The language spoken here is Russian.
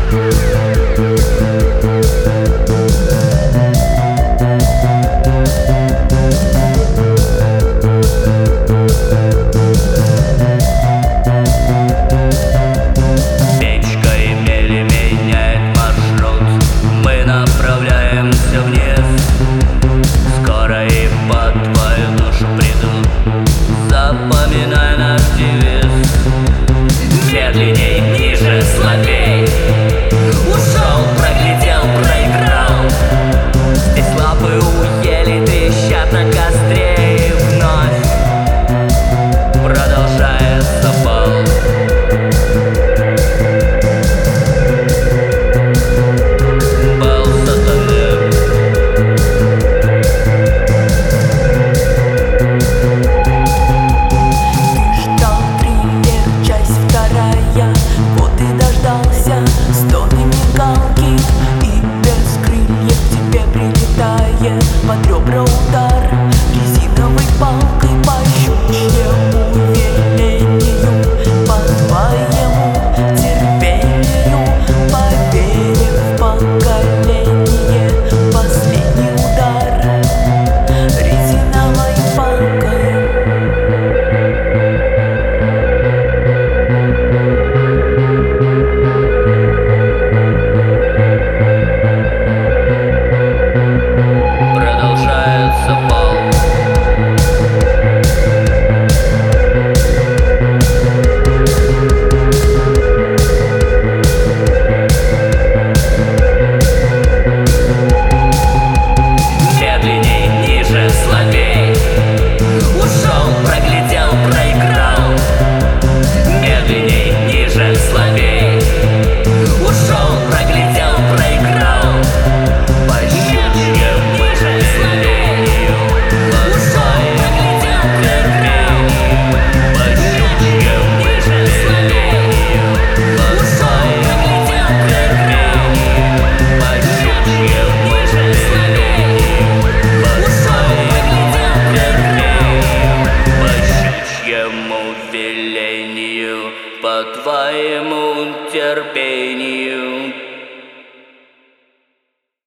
Запоминай наш девиз: медленней, ниже, слабей. Ушел, проглядел, проиграл. Здесь лапы у ели трещат на костре. И вновь продолжается бал. Бал сатаны. Вот и дождался, стоны мигалки, и без крыльев тебе прилетает под ребра удар резиновой палкой по щучьему велению, по твоему терпению, поверив в поколение. Последний удар резиновой палкой. По твоему терпению.